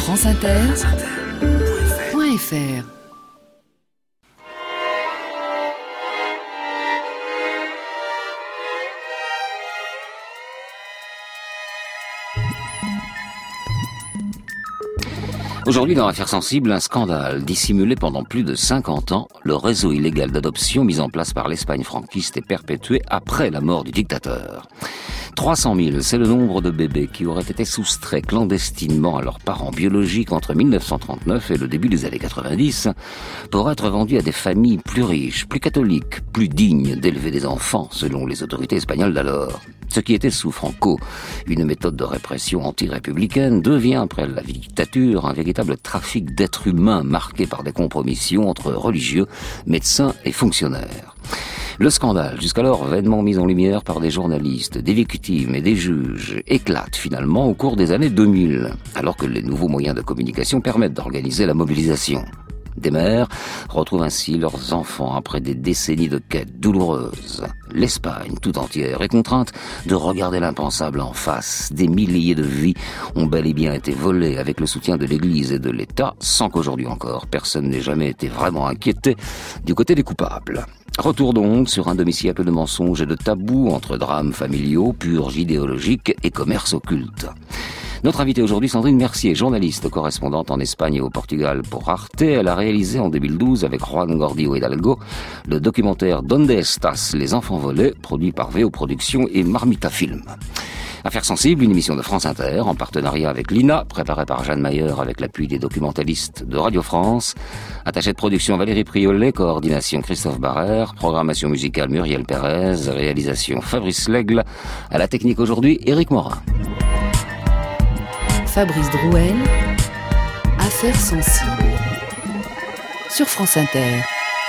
franceinter.fr. Aujourd'hui, dans Affaires sensibles, un scandale dissimulé pendant plus de 50 ans, le réseau illégal d'adoption mis en place par l'Espagne franquiste et perpétué après la mort du dictateur. 300 000, c'est le nombre de bébés qui auraient été soustraits clandestinement à leurs parents biologiques entre 1939 et le début des années 90 pour être vendus à des familles plus riches, plus catholiques, plus dignes d'élever des enfants, selon les autorités espagnoles d'alors. Ce qui était sous Franco une méthode de répression anti-républicaine devient, après la dictature, un véritable trafic d'êtres humains marqué par des compromissions entre religieux, médecins et fonctionnaires. Le scandale, jusqu'alors vainement mis en lumière par des journalistes, des victimes et des juges, éclate finalement au cours des années 2000, alors que les nouveaux moyens de communication permettent d'organiser la mobilisation. Des mères retrouvent ainsi leurs enfants après des décennies de quêtes douloureuses. L'Espagne tout entière est contrainte de regarder l'impensable en face. Des milliers de vies ont bel et bien été volées avec le soutien de l'Église et de l'État, sans qu'aujourd'hui encore personne n'ait jamais été vraiment inquiété du côté des coupables. Retour donc sur un demi-siècle de mensonges et de tabous entre drames familiaux, purges idéologiques et commerce occulte. Notre invitée aujourd'hui, Sandrine Mercier, journaliste correspondante en Espagne et au Portugal pour Arte. Elle a réalisé en 2012 avec Juan Gordillo Hidalgo le documentaire Donde Estás, les enfants volés, produit par VO Productions et Marmita Film. Affaires sensibles, une émission de France Inter en partenariat avec l'INA, préparée par Jeanne Mayer avec l'appui des documentalistes de Radio France. Attaché de production Valérie Priolet, coordination Christophe Barrère, programmation musicale Muriel Pérez, réalisation Fabrice Lègle, à la technique aujourd'hui Éric Morin. Fabrice Drouel, Affaires sensibles, sur France Inter.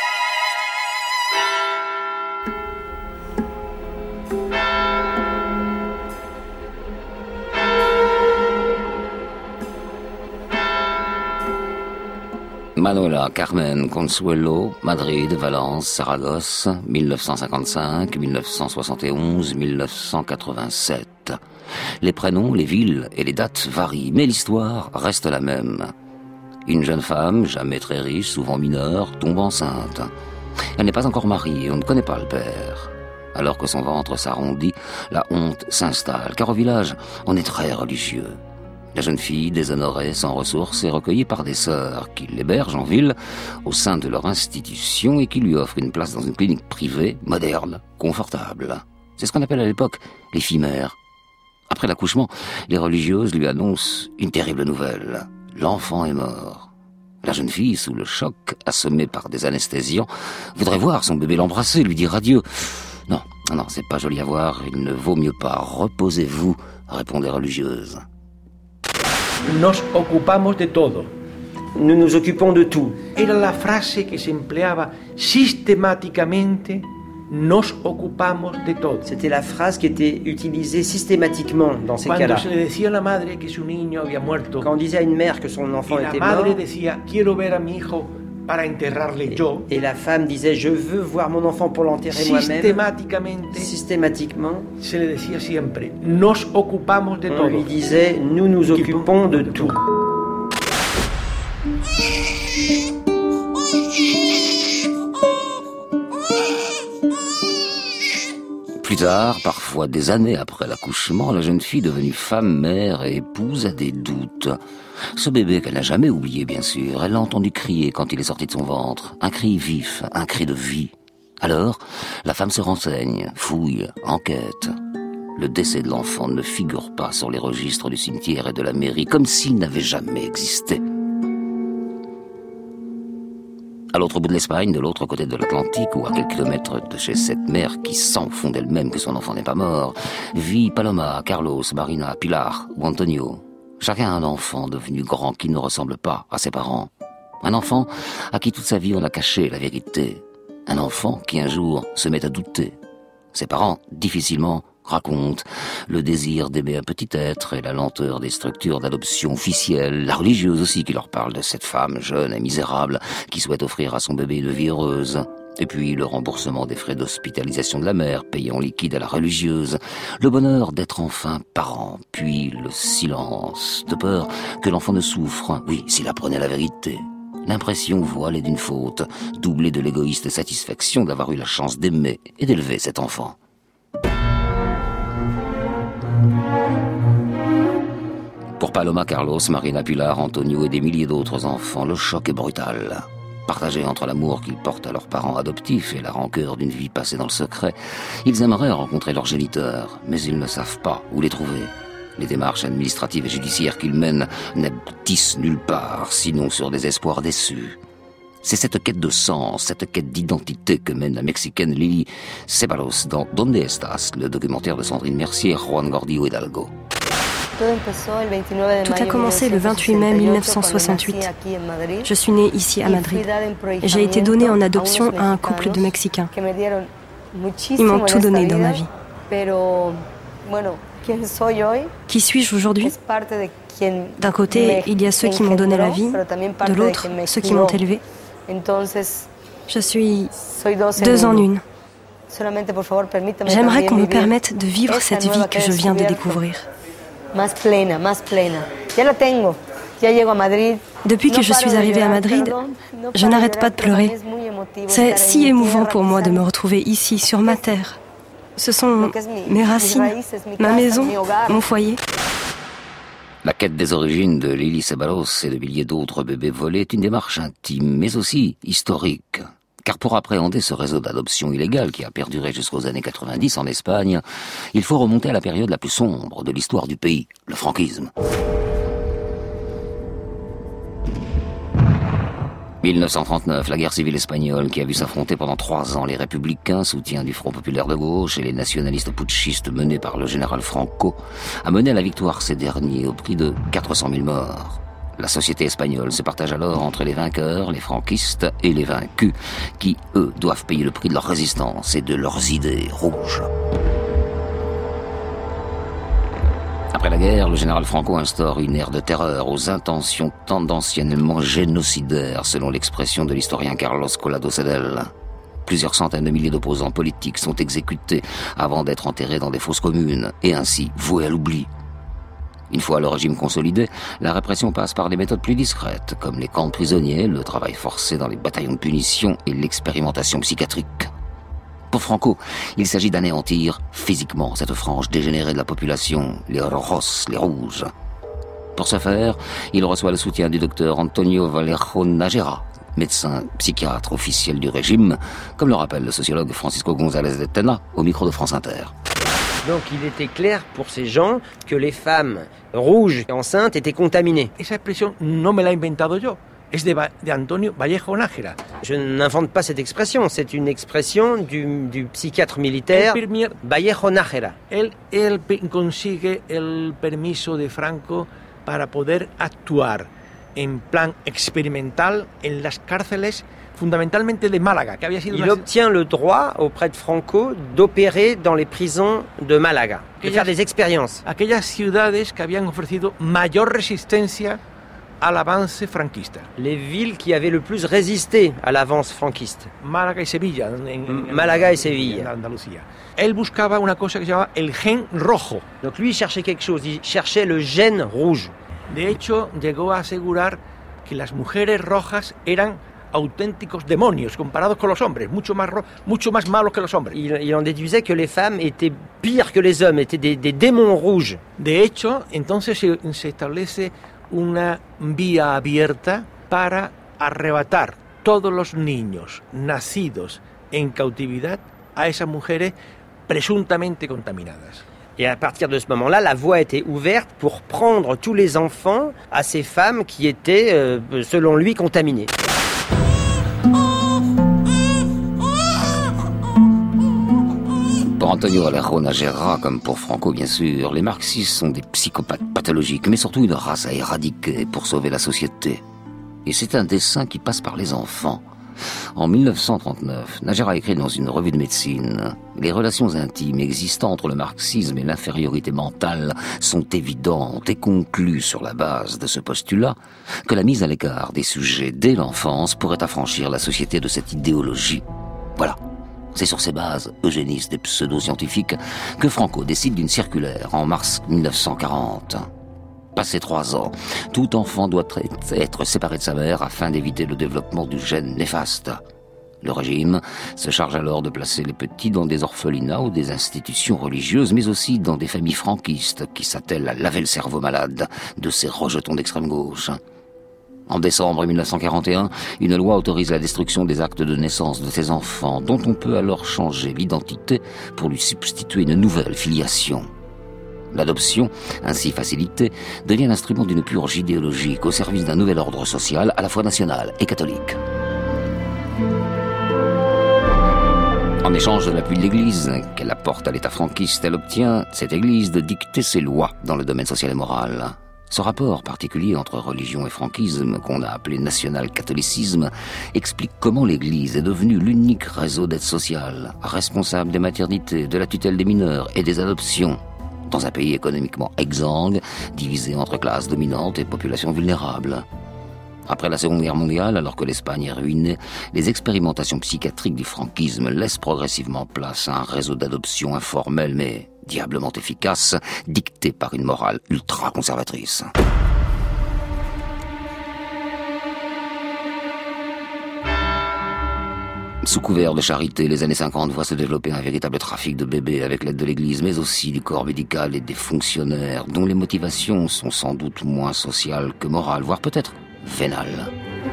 Manuela, Carmen, Consuelo, Madrid, Valence, Saragosse, 1955, 1971, 1987. Les prénoms, les villes et les dates varient, mais l'histoire reste la même. Une jeune femme, jamais très riche, souvent mineure, tombe enceinte. Elle n'est pas encore mariée, on ne connaît pas le père. Alors que son ventre s'arrondit, la honte s'installe, car au village, on est très religieux. La jeune fille, déshonorée, sans ressources, est recueillie par des sœurs qui l'hébergent en ville, au sein de leur institution, et qui lui offrent une place dans une clinique privée, moderne, confortable. C'est ce qu'on appelle à l'époque les filles mères. Après l'accouchement, les religieuses lui annoncent une terrible nouvelle. L'enfant est mort. La jeune fille, sous le choc, assommée par des anesthésiants, voudrait voir son bébé l'embrasser, lui dire adieu. Non, c'est pas joli à voir, il ne vaut mieux pas. Reposez-vous, répondent les religieuses. Nos ocupamos de todo. Nous nous occupons de tout. Era la frase que se empleaba sistemáticamente. Nos ocupamos de todo. C'était la phrase qui était utilisée systématiquement dans ces cas-là. Se le decía a la madre que su niño había muerto. Quand on disait à une mère que son enfant était mort. La madre decía, quiero ver a mi hijo para enterrarle yo. Et la femme disait, je veux voir mon enfant pour l'enterrer moi-même. Systématiquement. Se le decía siempre, nos ocupamos de todo. On lui disait, nous nous occupons de tout. Plus tard, parfois des années après l'accouchement, la jeune fille devenue femme, mère et épouse a des doutes. Ce bébé qu'elle n'a jamais oublié, bien sûr, elle l'a entendu crier quand il est sorti de son ventre. Un cri vif, un cri de vie. Alors, la femme se renseigne, fouille, enquête. Le décès de l'enfant ne figure pas sur les registres du cimetière et de la mairie, comme s'il n'avait jamais existé. À l'autre bout de l'Espagne, de l'autre côté de l'Atlantique, ou à quelques kilomètres de chez cette mère qui sent au fond d'elle-même que son enfant n'est pas mort, vit Paloma, Carlos, Marina, Pilar ou Antonio. Chacun a un enfant devenu grand qui ne ressemble pas à ses parents. Un enfant à qui toute sa vie on a caché la vérité. Un enfant qui un jour se met à douter. Ses parents, difficilement, racontent le désir d'aimer un petit être et la lenteur des structures d'adoption officielles, la religieuse aussi qui leur parle de cette femme jeune et misérable qui souhaite offrir à son bébé une vie heureuse. Et puis le remboursement des frais d'hospitalisation de la mère, payé en liquide à la religieuse, le bonheur d'être enfin parent, puis le silence, de peur que l'enfant ne souffre, oui, s'il apprenait la vérité. L'impression voilée d'une faute, doublée de l'égoïste satisfaction d'avoir eu la chance d'aimer et d'élever cet enfant. Pour Paloma, Carlos, Marina, Pilar, Antonio et des milliers d'autres enfants, le choc est brutal. Partagés entre l'amour qu'ils portent à leurs parents adoptifs et la rancœur d'une vie passée dans le secret, ils aimeraient rencontrer leurs géniteurs, mais ils ne savent pas où les trouver. Les démarches administratives et judiciaires qu'ils mènent n'aboutissent nulle part, sinon sur des espoirs déçus. C'est cette quête de sens, cette quête d'identité que mène la Mexicaine Lili Ceballos dans Donde Estás, le documentaire de Sandrine Mercier et Juan Gordillo Hidalgo. Tout a commencé le 28 mai 1968. Je suis née ici à Madrid. J'ai été donnée en adoption à un couple de Mexicains. Ils m'ont tout donné dans ma vie. Qui suis-je aujourd'hui ? D'un côté, il y a ceux qui m'ont donné la vie, de l'autre, ceux qui m'ont élevée. Je suis deux en une. J'aimerais qu'on me permette de vivre cette vie que je viens de découvrir. Depuis que je suis arrivée à Madrid, je n'arrête pas de pleurer. C'est si émouvant pour moi de me retrouver ici, sur ma terre. Ce sont mes racines, ma maison, mon foyer. La quête des origines de Lili Ceballos et de milliers d'autres bébés volés est une démarche intime, mais aussi historique. Car pour appréhender ce réseau d'adoption illégale qui a perduré jusqu'aux années 90 en Espagne, il faut remonter à la période la plus sombre de l'histoire du pays, le franquisme. 1939, la guerre civile espagnole qui a vu s'affronter pendant 3 ans les républicains, soutiens du Front populaire de gauche, et les nationalistes putschistes menés par le général Franco, a mené à la victoire ces derniers au prix de 400 000 morts. La société espagnole se partage alors entre les vainqueurs, les franquistes, et les vaincus, qui, eux, doivent payer le prix de leur résistance et de leurs idées rouges. Après la guerre, le général Franco instaure une ère de terreur aux intentions tendanciellement génocidaires, selon l'expression de l'historien Carlos Collado Cedel. Plusieurs centaines de milliers d'opposants politiques sont exécutés avant d'être enterrés dans des fosses communes, et ainsi voués à l'oubli. Une fois le régime consolidé, la répression passe par des méthodes plus discrètes, comme les camps de prisonniers, le travail forcé dans les bataillons de punition et l'expérimentation psychiatrique. Pour Franco, il s'agit d'anéantir physiquement cette frange dégénérée de la population, les rojos, les rouges. Pour ce faire, il reçoit le soutien du docteur Antonio Vallejo Nájera, médecin psychiatre officiel du régime, comme le rappelle le sociologue Francisco González de Tena au micro de France Inter. Donc il était clair pour ces gens que les femmes rouges et enceintes étaient contaminées. Esa expresión no me la he inventado yo. Es de Antonio Vallejo Nájera. Je n'invente pas cette expression, c'est une expression du psychiatre militaire Vallejo Nájera. Él consigue el permiso de Franco para poder actuar en plan experimental en las cárceles fundamentalmente de Málaga, que había sido Il obtient le droit auprès de Franco d'opérer dans les prisons de Málaga, de faire des expériences. Aquellas ciudades que habían ofrecido mayor resistencia al avance franquista. Les villes qui avaient le plus résisté à l'avance franquiste. Málaga y Sevilla. Málaga et Sevilla. En Andalucía. Él buscaba una cosa que se llamaba el gen rojo. Donc lui, il cherchait quelque chose, il cherchait le gène rouge. De hecho, llegó a asegurar que las mujeres rojas eran auténticos demonios comparados con los hombres, mucho más malos que los hombres. Il en déduisait que les femmes étaient pires que les hommes, étaient des démons rouges. De hecho, entonces se establece una vía abierta para arrebatar todos los niños nacidos en cautividad a esas mujeres presuntamente contaminadas. Et à partir de ce moment-là, la voie était ouverte pour prendre tous les enfants à ces femmes qui étaient, selon lui, contaminées. Pour Antonio Vallejo Nájera, comme pour Franco bien sûr, les marxistes sont des psychopathes pathologiques, mais surtout une race à éradiquer pour sauver la société. Et c'est un dessein qui passe par les enfants. En 1939, Nájera écrit dans une revue de médecine « Les relations intimes existant entre le marxisme et l'infériorité mentale sont évidentes et concluent sur la base de ce postulat que la mise à l'écart des sujets dès l'enfance pourrait affranchir la société de cette idéologie. Voilà. C'est sur ces bases eugénistes et pseudo-scientifiques que Franco décide d'une circulaire en mars 1940. Passé 3 ans, tout enfant doit être séparé de sa mère afin d'éviter le développement du gène néfaste. Le régime se charge alors de placer les petits dans des orphelinats ou des institutions religieuses, mais aussi dans des familles franquistes qui s'attellent à laver le cerveau malade de ces rejetons d'extrême gauche. En décembre 1941, une loi autorise la destruction des actes de naissance de ces enfants, dont on peut alors changer l'identité pour lui substituer une nouvelle filiation. L'adoption, ainsi facilitée, devient l'instrument d'une purge idéologique au service d'un nouvel ordre social à la fois national et catholique. En échange de l'appui de l'Église, qu'elle apporte à l'État franquiste, elle obtient, cette Église, de dicter ses lois dans le domaine social et moral. Ce rapport particulier entre religion et franquisme, qu'on a appelé national-catholicisme, explique comment l'Église est devenue l'unique réseau d'aide sociale, responsable des maternités, de la tutelle des mineurs et des adoptions, dans un pays économiquement exsangue, divisé entre classes dominantes et populations vulnérables. Après la Seconde Guerre mondiale, alors que l'Espagne est ruinée, les expérimentations psychiatriques du franquisme laissent progressivement place à un réseau d'adoption informel mais diablement efficace, dicté par une morale ultra-conservatrice. Sous couvert de charité, les années 50 voient se développer un véritable trafic de bébés avec l'aide de l'Église, mais aussi du corps médical et des fonctionnaires, dont les motivations sont sans doute moins sociales que morales, voire peut-être vénales.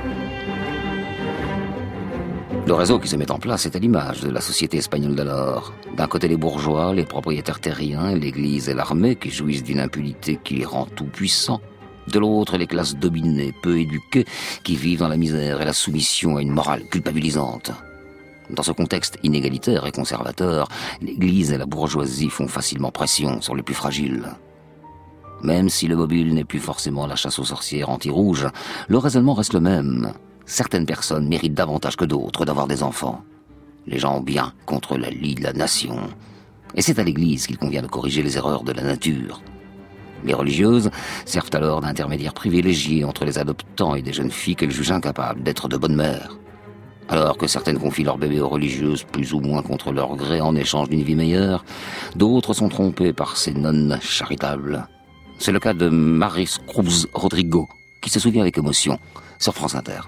Le réseau qui se met en place est à l'image de la société espagnole d'alors. D'un côté les bourgeois, les propriétaires terriens, l'Église et l'armée qui jouissent d'une impunité qui les rend tout puissants. De l'autre, les classes dominées, peu éduquées, qui vivent dans la misère et la soumission à une morale culpabilisante. Dans ce contexte inégalitaire et conservateur, l'Église et la bourgeoisie font facilement pression sur les plus fragiles. Même si le mobile n'est plus forcément la chasse aux sorcières anti-rouges, le raisonnement reste le même. Certaines personnes méritent davantage que d'autres d'avoir des enfants. Les gens bien contre la lie de la nation. Et c'est à l'Église qu'il convient de corriger les erreurs de la nature. Les religieuses servent alors d'intermédiaires privilégiés entre les adoptants et des jeunes filles qu'elles jugent incapables d'être de bonnes mères. Alors que certaines confient leur bébé aux religieuses plus ou moins contre leur gré en échange d'une vie meilleure, d'autres sont trompées par ces nonnes charitables. C'est le cas de Maris Cruz Rodrigo, qui se souvient avec émotion sur France Inter.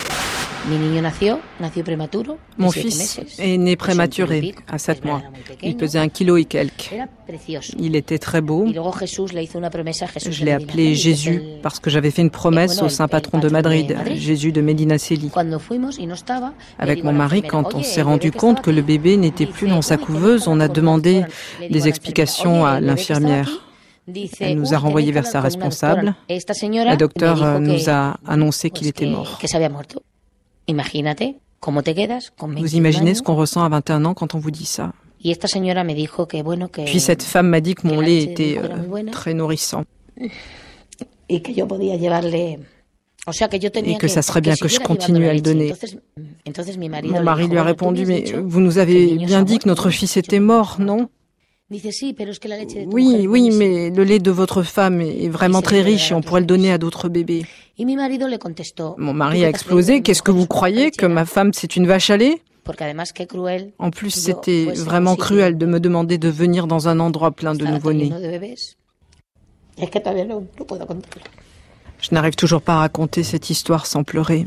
Mon fils est né prématuré, à 7 mois. Il pesait 1 kilo et quelques. Il était très beau. Je l'ai appelé Jésus parce que j'avais fait une promesse au saint patron de Madrid, Jésus de Medinaceli. Avec mon mari, quand on s'est rendu compte que le bébé n'était plus dans sa couveuse, on a demandé des explications à l'infirmière. Elle nous a renvoyés vers sa responsable. Le docteur nous a annoncé qu'il était mort. Vous imaginez ce qu'on ressent à 21 ans quand on vous dit ça. Puis cette femme m'a dit que mon lait était très nourrissant. Et que ça serait bien que je continue à le donner. Mon mari lui a répondu, mais vous nous avez bien dit que notre fils était mort, non ? Oui, mais le lait de votre femme est vraiment très riche et on pourrait le donner à d'autres bébés. Mon mari a explosé. Qu'est-ce que vous croyez, que ma femme c'est une vache à lait ? En plus, c'était vraiment cruel de me demander de venir dans un endroit plein de nouveau-nés. Je n'arrive toujours pas à raconter cette histoire sans pleurer.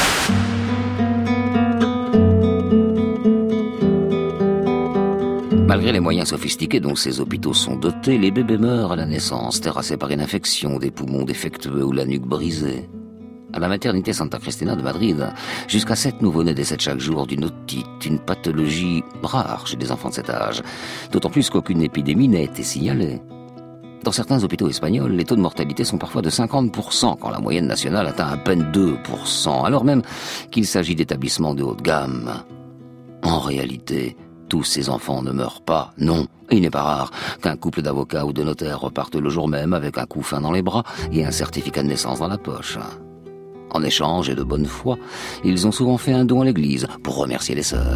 Malgré les moyens sophistiqués dont ces hôpitaux sont dotés, les bébés meurent à la naissance, terrassés par une infection, des poumons défectueux ou la nuque brisée. À la maternité Santa Cristina de Madrid, jusqu'à 7 nouveau-nés décèdent chaque jour d'une otite, une pathologie rare chez des enfants de cet âge, d'autant plus qu'aucune épidémie n'a été signalée. Dans certains hôpitaux espagnols, les taux de mortalité sont parfois de 50%, quand la moyenne nationale atteint à peine 2%, alors même qu'il s'agit d'établissements de haute gamme. En réalité, tous ces enfants ne meurent pas, non. Il n'est pas rare qu'un couple d'avocats ou de notaires repartent le jour même avec un couffin dans les bras et un certificat de naissance dans la poche. En échange et de bonne foi, ils ont souvent fait un don à l'église pour remercier les sœurs.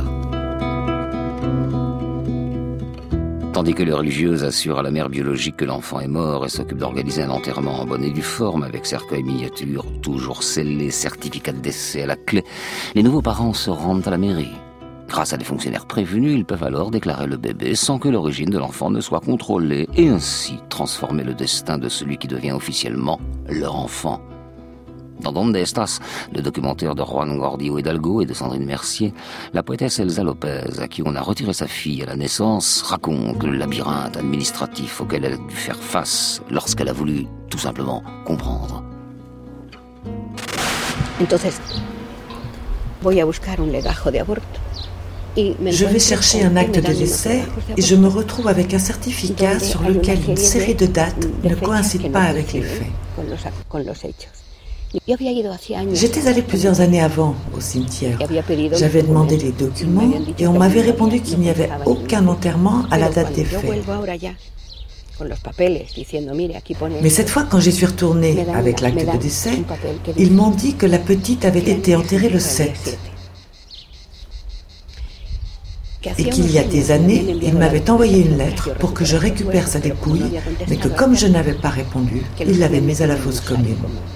Tandis que les religieuses assurent à la mère biologique que l'enfant est mort et s'occupent d'organiser un enterrement en bonne et due forme avec cercueil miniature, toujours scellé, certificat de décès à la clé, les nouveaux parents se rendent à la mairie. Grâce à des fonctionnaires prévenus, ils peuvent alors déclarer le bébé sans que l'origine de l'enfant ne soit contrôlée et ainsi transformer le destin de celui qui devient officiellement leur enfant. Dans Donde Estas, le documentaire de Juan Gordillo Hidalgo et de Sandrine Mercier, la poétesse Elsa Lopez, à qui on a retiré sa fille à la naissance, raconte le labyrinthe administratif auquel elle a dû faire face lorsqu'elle a voulu, tout simplement, comprendre. Entonces, voy a buscar un legajo de aborto. Je vais chercher un acte de décès et je me retrouve avec un certificat sur lequel une série de dates ne coïncide pas avec les faits. J'étais allée plusieurs années avant au cimetière. J'avais demandé les documents et on m'avait répondu qu'il n'y avait aucun enterrement à la date des faits. Mais cette fois, quand j'y suis retournée avec l'acte de décès, ils m'ont dit que la petite avait été enterrée le 7. Et qu'il y a des années, il m'avait envoyé une lettre pour que je récupère sa dépouille, mais que comme je n'avais pas répondu, il l'avait mise à la fosse commune.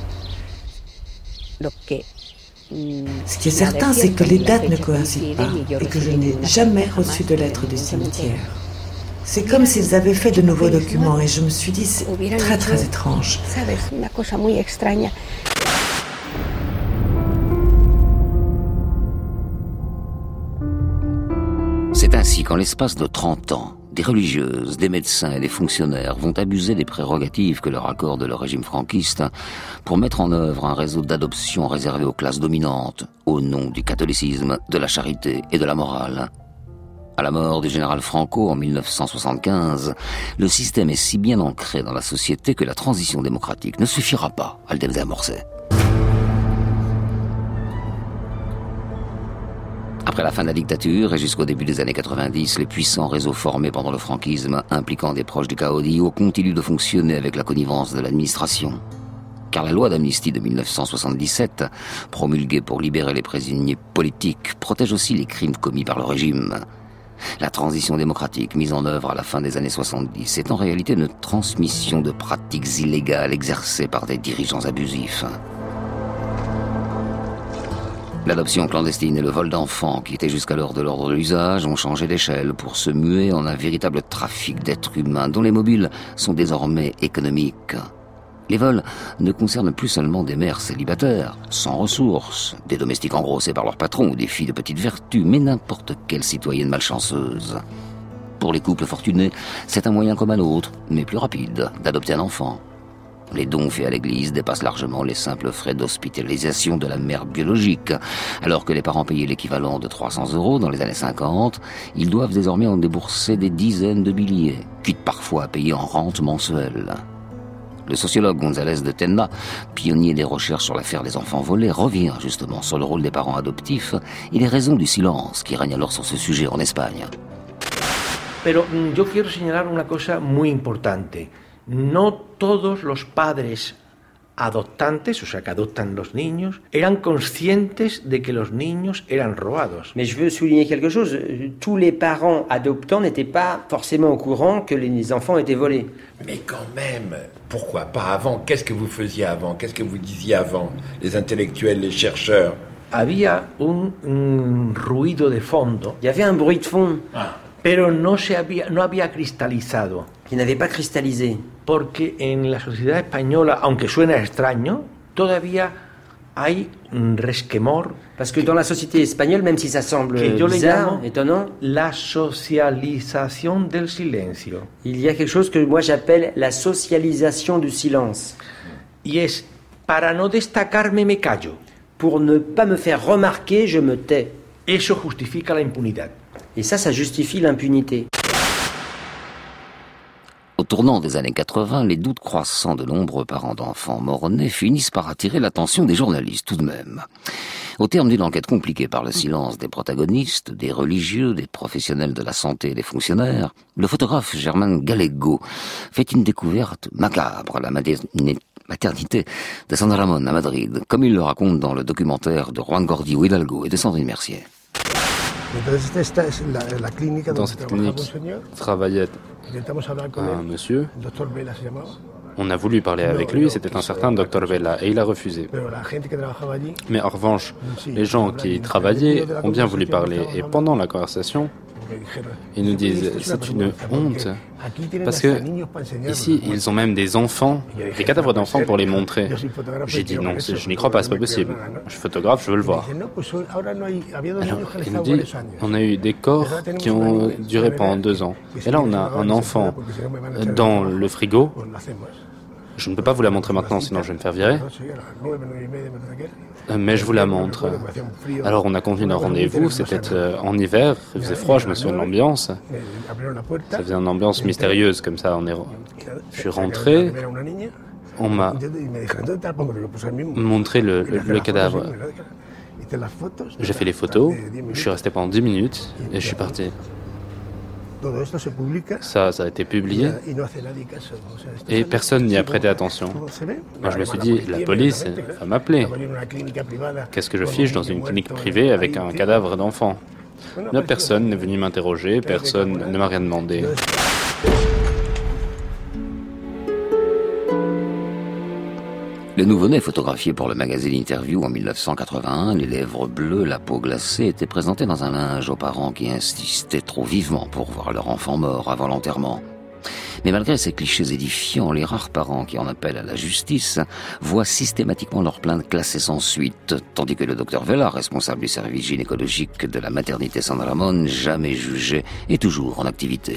Ce qui est certain, c'est que les dates ne coïncident pas et que je n'ai jamais reçu de lettre du cimetière. C'est comme s'ils avaient fait de nouveaux documents et je me suis dit, c'est très très étrange. C'est ainsi qu'en l'espace de 30 ans, des religieuses, des médecins et des fonctionnaires vont abuser des prérogatives que leur accorde le régime franquiste pour mettre en œuvre un réseau d'adoption réservé aux classes dominantes, au nom du catholicisme, de la charité et de la morale. À la mort du général Franco en 1975, le système est si bien ancré dans la société que la transition démocratique ne suffira pas à le désamorcer. Après la fin de la dictature et jusqu'au début des années 90, les puissants réseaux formés pendant le franquisme, impliquant des proches du caudillo, continuent de fonctionner avec la connivence de l'administration. Car la loi d'amnistie de 1977, promulguée pour libérer les prisonniers politiques, protège aussi les crimes commis par le régime. La transition démocratique mise en œuvre à la fin des années 70 est en réalité une transmission de pratiques illégales exercées par des dirigeants abusifs. L'adoption clandestine et le vol d'enfants, qui étaient jusqu'alors de l'ordre de l'usage, ont changé d'échelle pour se muer en un véritable trafic d'êtres humains dont les mobiles sont désormais économiques. Les vols ne concernent plus seulement des mères célibataires, sans ressources, des domestiques engrossés par leur patron ou des filles de petite vertu, mais n'importe quelle citoyenne malchanceuse. Pour les couples fortunés, c'est un moyen comme un autre, mais plus rapide, d'adopter un enfant. Les dons faits à l'église dépassent largement les simples frais d'hospitalisation de la mère biologique. Alors que les parents payaient l'équivalent de 300 € dans les années 50, ils doivent désormais en débourser des dizaines de milliers, quitte parfois à payer en rente mensuelle. Le sociologue González de Tena, pionnier des recherches sur l'affaire des enfants volés, revient justement sur le rôle des parents adoptifs et les raisons du silence qui règne alors sur ce sujet en Espagne. Pero yo quiero señalar una cosa muy importante. No todos los padres adoptantes, o sea, que adoptan los niños, eran conscientes de que los niños eran robados. Mais je veux souligner quelque chose. Tous les parents adoptants n'étaient pas forcément au courant que les enfants étaient volés. Mais quand même, pourquoi pas avant? Qu'est-ce que vous faisiez avant? Qu'est-ce que vous disiez avant? Les intellectuels, les chercheurs? Había un ruido de fondo. Il y avait un bruit de fond. Pero no había cristalizado. Qui n'avait pas cristallisé. Porque en la sociedad española, aunque suena extraño, todavía hay un resquemor. Parce que dans la société espagnole, même si ça semble bizarre, étonnant, la socialización del silencio. Il y a quelque chose que moi j'appelle la socialisation du silence. Y es, para no destacarme me callo. Pour ne pas me faire remarquer, je me tais. Eso justifica la impunidad. Et ça justifie l'impunité. Au tournant des années 80, les doutes croissants de nombreux parents d'enfants mort-nés finissent par attirer l'attention des journalistes tout de même. Au terme d'une enquête compliquée par le silence des protagonistes, des religieux, des professionnels de la santé et des fonctionnaires, le photographe Germán Gallego fait une découverte macabre à la maternité de San Ramón à Madrid, comme il le raconte dans le documentaire de Juan Gordillo Hidalgo et de Sandrine Mercier. Dans cette clinique travaillait un monsieur On a voulu parler avec lui, c'était un certain Dr Vela, et il a refusé. Mais en revanche, les gens qui y travaillaient ont bien voulu parler, et pendant la conversation, ils nous disent, c'est une honte, parce que ici, ils ont même des enfants, des cadavres d'enfants pour les montrer. J'ai dit non, je n'y crois pas, c'est pas possible. Je suis photographe, je veux le voir. Alors, il nous dit, on a eu des corps qui ont duré pendant 2 ans. Et là, on a un enfant dans le frigo. Je ne peux pas vous la montrer maintenant, sinon je vais me faire virer. Mais je vous la montre. Alors on a convenu d'un rendez-vous, c'était en hiver, il faisait froid, je me souviens de l'ambiance. Ça faisait une ambiance mystérieuse comme ça. Je suis rentré, on m'a montré le cadavre. J'ai fait les photos, je suis resté pendant 10 minutes et je suis parti. Ça a été publié et personne n'y a prêté attention. Moi, je me suis dit, la police va m'appeler. Qu'est-ce que je fiche dans une clinique privée avec un cadavre d'enfant? Mais personne n'est venu m'interroger, personne ne m'a rien demandé. Le nouveau-né photographié pour le magazine Interview en 1981, les lèvres bleues, la peau glacée, était présenté dans un linge aux parents qui insistaient trop vivement pour voir leur enfant mort avant l'enterrement. Mais malgré ces clichés édifiants, les rares parents qui en appellent à la justice voient systématiquement leur plainte classée sans suite, tandis que le docteur Vela, responsable du service gynécologique de la maternité San Ramon, jamais jugé, est toujours en activité.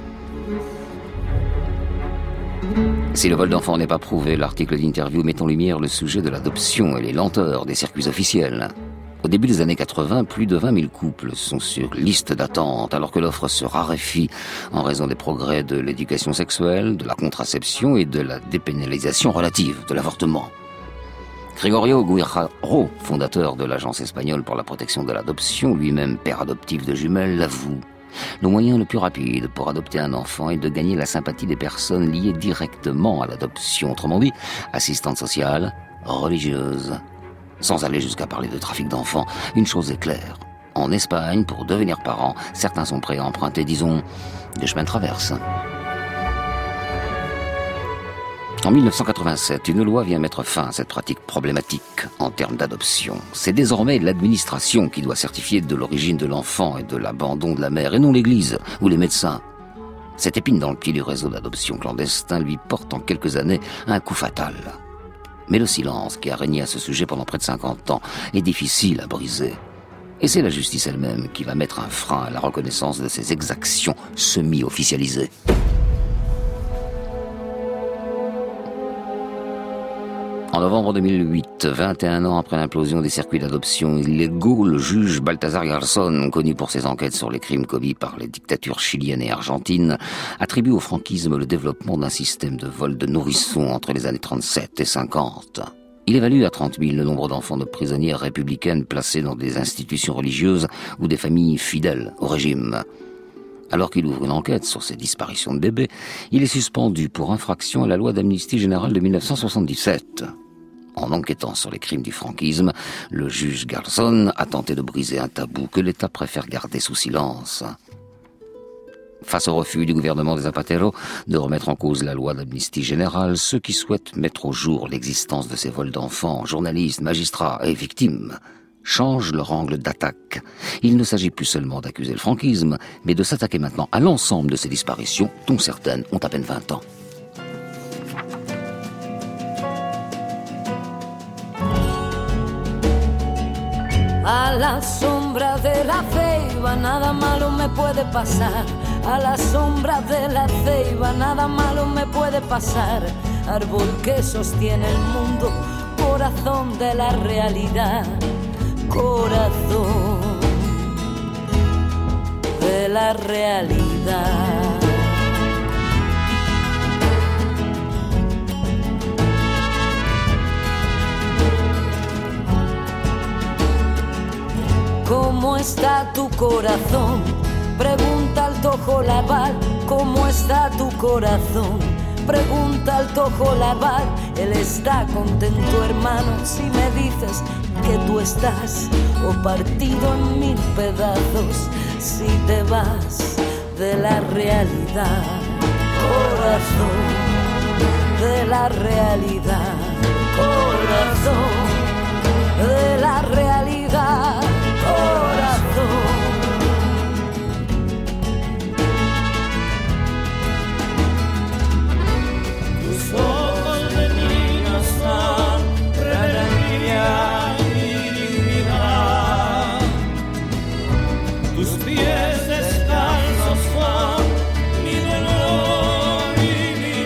Si le vol d'enfants n'est pas prouvé, l'article d'Interview met en lumière le sujet de l'adoption et les lenteurs des circuits officiels. Au début des années 80, plus de 20 000 couples sont sur liste d'attente, alors que l'offre se raréfie en raison des progrès de l'éducation sexuelle, de la contraception et de la dépénalisation relative de l'avortement. Gregorio Guirao, fondateur de l'Agence espagnole pour la protection de l'adoption, lui-même père adoptif de jumelles, l'avoue. Le moyen le plus rapide pour adopter un enfant est de gagner la sympathie des personnes liées directement à l'adoption, autrement dit, assistantes sociales, religieuses. Sans aller jusqu'à parler de trafic d'enfants, une chose est claire. En Espagne, pour devenir parents, certains sont prêts à emprunter, disons, des chemins de traverse. En 1987, une loi vient mettre fin à cette pratique problématique en termes d'adoption. C'est désormais l'administration qui doit certifier de l'origine de l'enfant et de l'abandon de la mère, et non l'Église ou les médecins. Cette épine dans le pied du réseau d'adoption clandestin lui porte en quelques années un coup fatal. Mais le silence qui a régné à ce sujet pendant près de 50 ans est difficile à briser. Et c'est la justice elle-même qui va mettre un frein à la reconnaissance de ces exactions semi-officialisées. En novembre 2008, 21 ans après l'implosion des circuits d'adoption illégaux, le juge Baltasar Garzón, connu pour ses enquêtes sur les crimes commis par les dictatures chiliennes et argentines, attribue au franquisme le développement d'un système de vol de nourrissons entre les années 37 et 50. Il évalue à 30 000 le nombre d'enfants de prisonnières républicaines placés dans des institutions religieuses ou des familles fidèles au régime. Alors qu'il ouvre une enquête sur ces disparitions de bébés, il est suspendu pour infraction à la loi d'amnistie générale de 1977. En enquêtant sur les crimes du franquisme, le juge Garzón a tenté de briser un tabou que l'État préfère garder sous silence. Face au refus du gouvernement des Zapatero de remettre en cause la loi d'amnistie générale, ceux qui souhaitent mettre au jour l'existence de ces vols d'enfants, journalistes, magistrats et victimes, changent leur angle d'attaque. Il ne s'agit plus seulement d'accuser le franquisme, mais de s'attaquer maintenant à l'ensemble de ces disparitions, dont certaines ont à peine 20 ans. A la sombra de la ceiba nada malo me puede pasar. A la sombra de la ceiba nada malo me puede pasar. Árbol que sostiene el mundo, corazón de la realidad. Corazón de la realidad. ¿Cómo está tu corazón? Pregunta al Tojo Laval. ¿Cómo está tu corazón? Pregunta al Tojo Laval. Él está contento, hermano, si me dices que tú estás o partido en 1000 pedazos si te vas de la realidad. Corazón de la realidad, corazón de la realidad, corazón. Tus ojos de niña son rebeldía y dignidad, tus pies descalzos son mi dolor y mi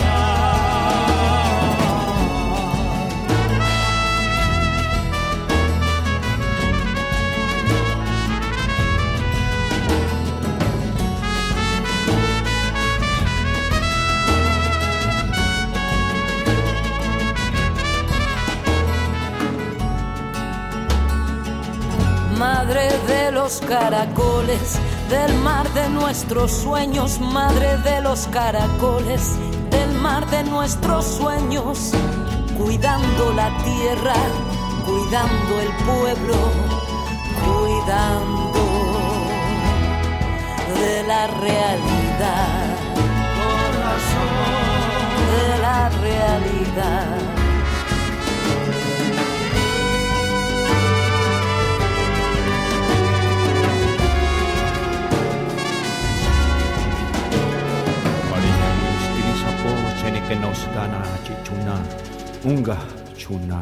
madre de los caracoles, del mar de nuestros sueños, madre de los caracoles, del mar de nuestros sueños, cuidando la tierra, cuidando el pueblo, cuidando de la realidad, corazón de la realidad. Que nos gana chichuna, unga chuna.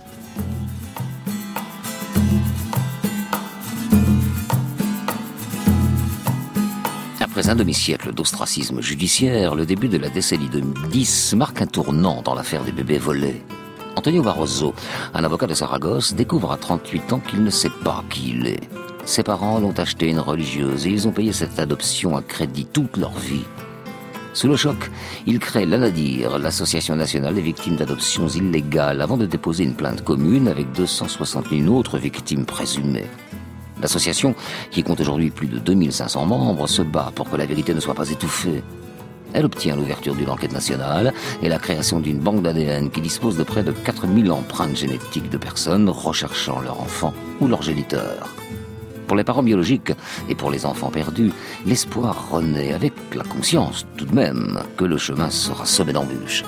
Après un demi-siècle d'ostracisme judiciaire, le début de la décennie 2010 marque un tournant dans l'affaire des bébés volés. Antonio Barroso, un avocat de Saragosse, découvre à 38 ans qu'il ne sait pas qui il est. Ses parents l'ont acheté une religieuse et ils ont payé cette adoption à crédit toute leur vie. Sous le choc, il crée l'ANADIR, l'Association nationale des victimes d'adoptions illégales, avant de déposer une plainte commune avec 261 autres victimes présumées. L'association, qui compte aujourd'hui plus de 2500 membres, se bat pour que la vérité ne soit pas étouffée. Elle obtient l'ouverture d'une enquête nationale et la création d'une banque d'ADN qui dispose de près de 4000 empreintes génétiques de personnes recherchant leur enfant ou leur géniteur. Pour les parents biologiques et pour les enfants perdus, l'espoir renaît avec la conscience, tout de même, que le chemin sera semé d'embûches.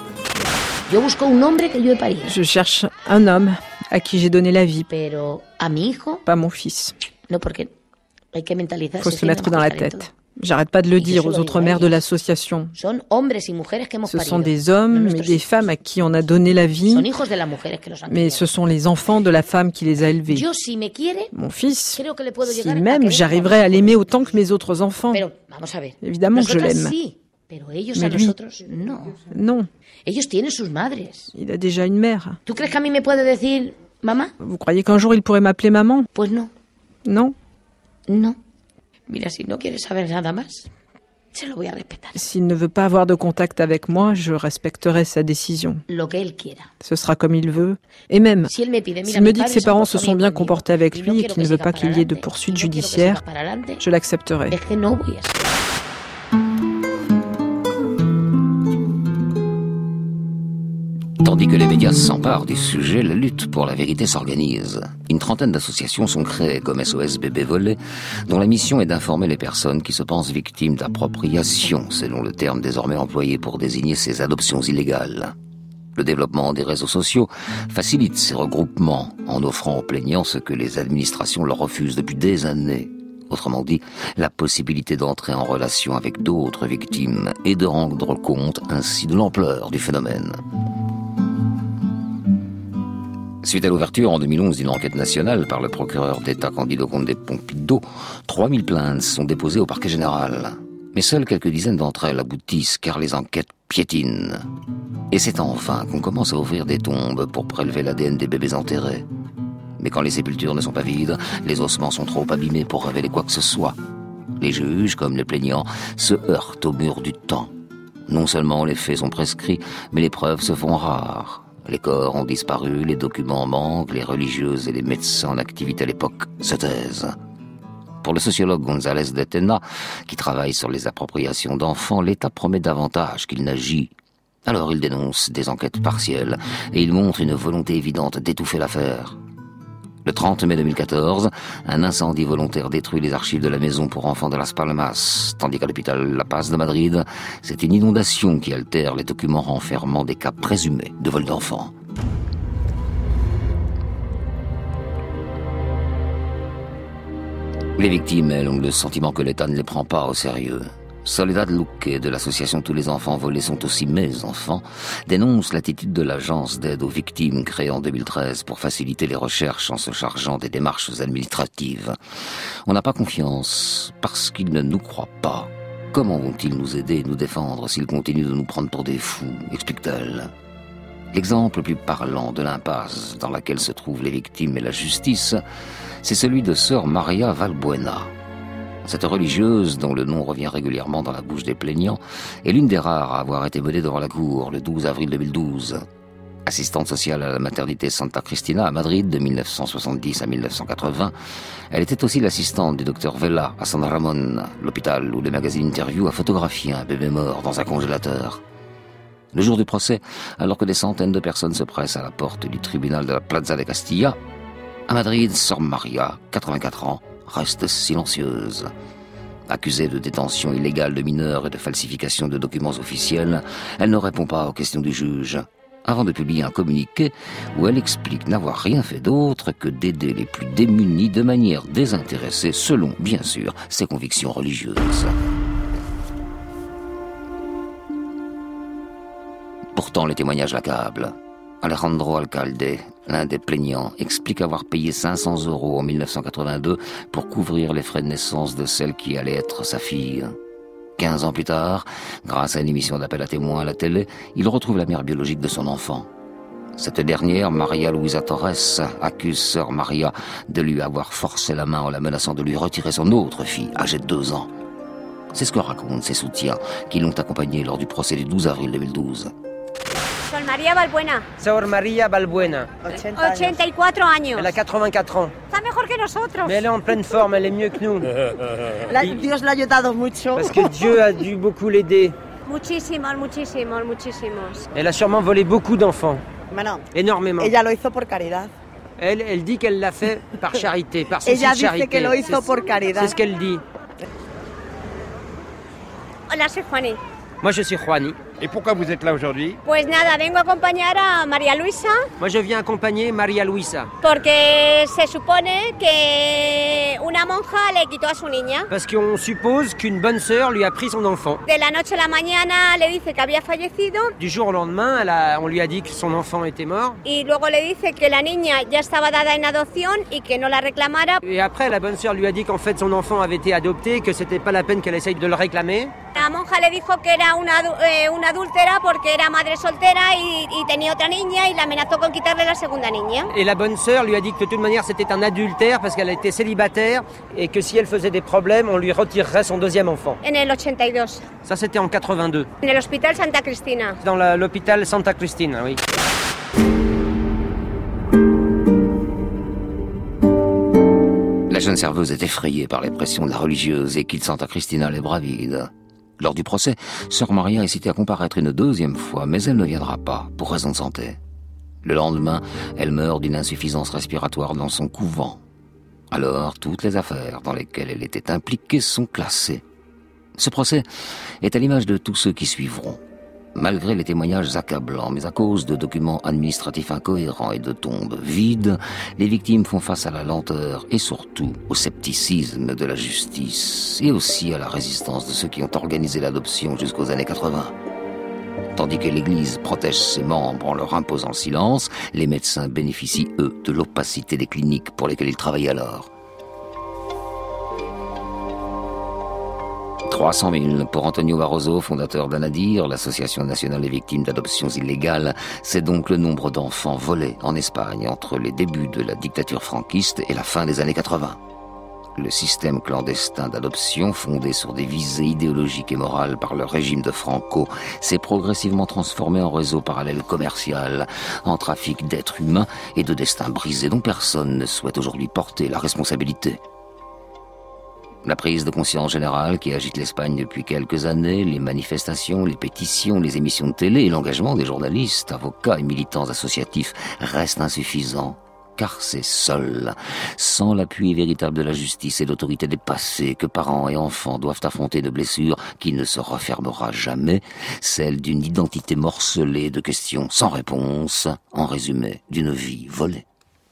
Je cherche un homme à qui j'ai donné la vie, pas mon fils. Il faut se le mettre dans la tête. J'arrête pas de le dire aux autres mères de l'association. Ce sont des hommes et des femmes à qui on a donné la vie, mais ce sont les enfants de la femme qui les a élevés. Mon fils, s'il m'aime, j'arriverai à l'aimer autant que mes autres enfants. Évidemment que je l'aime. Mais lui, non. Il a déjà une mère. Vous croyez qu'un jour il pourrait m'appeler maman? Non. S'il ne veut pas avoir de contact avec moi, je respecterai sa décision. Ce sera comme il veut. Et même, s'il me dit que ses parents se sont bien comportés avec lui et qu'il ne veut pas qu'il y ait de poursuites judiciaires, je l'accepterai. Tandis que les médias s'emparent du sujet, la lutte pour la vérité s'organise. Une trentaine d'associations sont créées comme SOS Bébés Volés, dont la mission est d'informer les personnes qui se pensent victimes d'appropriation, selon le terme désormais employé pour désigner ces adoptions illégales. Le développement des réseaux sociaux facilite ces regroupements en offrant aux plaignants ce que les administrations leur refusent depuis des années. Autrement dit, la possibilité d'entrer en relation avec d'autres victimes et de rendre compte ainsi de l'ampleur du phénomène. Suite à l'ouverture en 2011 d'une enquête nationale par le procureur d'État Candido Conde Pompidou, 3000 plaintes sont déposées au parquet général. Mais seules quelques dizaines d'entre elles aboutissent car les enquêtes piétinent. Et c'est en vain qu'on commence à ouvrir des tombes pour prélever l'ADN des bébés enterrés. Mais quand les sépultures ne sont pas vides, les ossements sont trop abîmés pour révéler quoi que ce soit. Les juges, comme les plaignants, se heurtent au mur du temps. Non seulement les faits sont prescrits, mais les preuves se font rares. Les corps ont disparu, les documents manquent, les religieuses et les médecins en activité à l'époque se taisent. Pour le sociologue González de Tena, qui travaille sur les appropriations d'enfants, l'État promet davantage qu'il n'agit. Alors il dénonce des enquêtes partielles et il montre une volonté évidente d'étouffer l'affaire. Le 30 mai 2014, un incendie volontaire détruit les archives de la maison pour enfants de Las Palmas, tandis qu'à l'hôpital La Paz de Madrid, c'est une inondation qui altère les documents renfermant des cas présumés de vol d'enfants. Les victimes, elles, ont le sentiment que l'État ne les prend pas au sérieux. Soledad Luque de l'association Tous les enfants volés sont aussi mes enfants dénonce l'attitude de l'agence d'aide aux victimes créée en 2013 pour faciliter les recherches en se chargeant des démarches administratives. On n'a pas confiance parce qu'ils ne nous croient pas. Comment vont-ils nous aider et nous défendre s'ils continuent de nous prendre pour des fous, explique-t-elle. L'exemple le plus parlant de l'impasse dans laquelle se trouvent les victimes et la justice, c'est celui de sœur Maria Valbuena. Cette religieuse, dont le nom revient régulièrement dans la bouche des plaignants, est l'une des rares à avoir été menée devant la cour le 12 avril 2012. Assistante sociale à la maternité Santa Cristina à Madrid de 1970 à 1980, elle était aussi l'assistante du docteur Vela à San Ramón, l'hôpital où le magazine Interview a photographié un bébé mort dans un congélateur. Le jour du procès, alors que des centaines de personnes se pressent à la porte du tribunal de la Plaza de Castilla, à Madrid, sœur Maria, 84 ans, reste silencieuse. Accusée de détention illégale de mineurs et de falsification de documents officiels, elle ne répond pas aux questions du juge, avant de publier un communiqué où elle explique n'avoir rien fait d'autre que d'aider les plus démunis de manière désintéressée, selon, bien sûr, ses convictions religieuses. Pourtant, les témoignages l'accablent. Alejandro Alcalde, l'un des plaignants, explique avoir payé 500 € en 1982 pour couvrir les frais de naissance de celle qui allait être sa fille. 15 ans plus tard, grâce à une émission d'appel à témoins à la télé, il retrouve la mère biologique de son enfant. Cette dernière, Maria Luisa Torres, accuse sœur Maria de lui avoir forcé la main en la menaçant de lui retirer son autre fille, âgée de 2 ans. C'est ce que racontent ses soutiens qui l'ont accompagnée lors du procès du 12 avril 2012. Sor María Balbuena. Sor María Balbuena. 84 años. Elle a 84 ans. Está mejor que nosotros. Mais elle est en pleine forme, elle est mieux que nous. Dios la ha ayudado mucho. Parce que Dieu a dû beaucoup l'aider. Muchísimos, muchísimos, muchísimos. Elle a sûrement volé beaucoup d'enfants. Bueno, énormément. Ella lo hizo por caridad. Elle dit qu'elle l'a fait par charité, par souci de charité. Ella dice que lo hizo por caridad. C'est ce qu'elle dit. Hola, soy Juani. Moi, je suis Juani. Et pourquoi vous êtes là aujourd'hui? Pues nada, vengo a acompañar a María Luisa. Moi, je viens accompagner María Luisa. Porque se supone que una monja le quitó a su niña. Parce qu'on suppose qu'une bonne sœur lui a pris son enfant. De la noche a la mañana le dice que había fallecido. Du jour au lendemain, on lui a dit que son enfant était mort. Y luego le dice que la niña ya estaba dada en adopción y que no la reclamara. Et après, la bonne sœur lui a dit qu'en fait, son enfant avait été adopté, que c'était pas la peine qu'elle essaye de le réclamer. La monja le dijo que era una adúltera porque era madre soltera y tenía otra niña y la amenazó con quitarle la segunda niña. Et la bonne sœur lui a dit que de toute manière c'était un adultère parce qu'elle était célibataire et que si elle faisait des problèmes, on lui retirerait son deuxième enfant. En el 82. Ça c'était en 82. En el hospital Santa Cristina. Dans l'hôpital Santa Cristina, oui. La jeune serveuse est effrayée par les pressions de la religieuse et quitte Santa Cristina les bras vides. Lors du procès, sœur Maria est citée à comparaître une 2e fois, mais elle ne viendra pas, pour raison de santé. Le lendemain, elle meurt d'une insuffisance respiratoire dans son couvent. Alors, toutes les affaires dans lesquelles elle était impliquée sont classées. Ce procès est à l'image de tous ceux qui suivront. Malgré les témoignages accablants, mais à cause de documents administratifs incohérents et de tombes vides, les victimes font face à la lenteur et surtout au scepticisme de la justice et aussi à la résistance de ceux qui ont organisé l'adoption jusqu'aux années 80. Tandis que l'Église protège ses membres en leur imposant le silence, les médecins bénéficient, eux, de l'opacité des cliniques pour lesquelles ils travaillent alors. 300 000 pour Antonio Barroso, fondateur d'Anadir, l'association nationale des victimes d'adoptions illégales. C'est donc le nombre d'enfants volés en Espagne entre les débuts de la dictature franquiste et la fin des années 80. Le système clandestin d'adoption, fondé sur des visées idéologiques et morales par le régime de Franco, s'est progressivement transformé en réseau parallèle commercial, en trafic d'êtres humains et de destins brisés dont personne ne souhaite aujourd'hui porter la responsabilité. La prise de conscience générale qui agite l'Espagne depuis quelques années, les manifestations, les pétitions, les émissions de télé et l'engagement des journalistes, avocats et militants associatifs restent insuffisants. car c'est seul, sans l'appui véritable de la justice et l'autorité dépassée, que parents et enfants doivent affronter de blessures qui ne se refermera jamais, celle d'une identité morcelée de questions sans réponse, en résumé, d'une vie volée.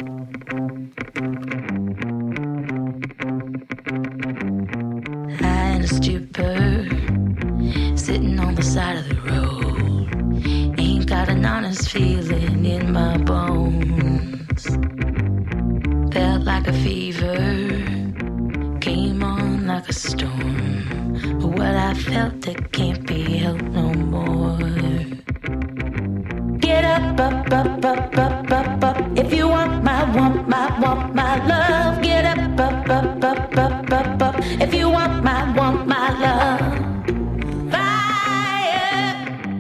I in a stupor, sitting on the side of the road. Ain't got an honest feeling in my bones. Felt like a fever, came on like a storm. But what I felt, it can't be helped no more. Get up, up, up, up, up, up, up. If you want my love. Get up, up, up, up, up, up, up. If you want my love. Fire,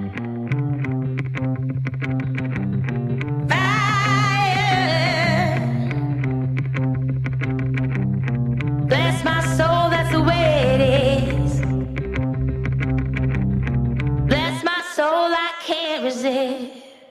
fire. Bless my soul, that's the way it is. Bless my soul, I can't resist.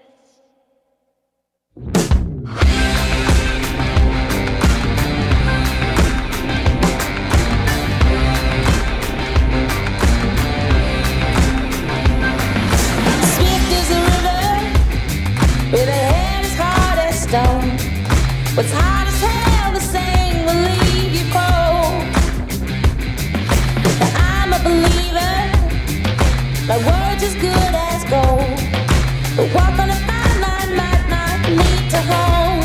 With a head as hard as stone, what's hard as hell, the same will leave you cold. Now I'm a believer, my word's as good as gold. But walk on a fine line might not lead to home.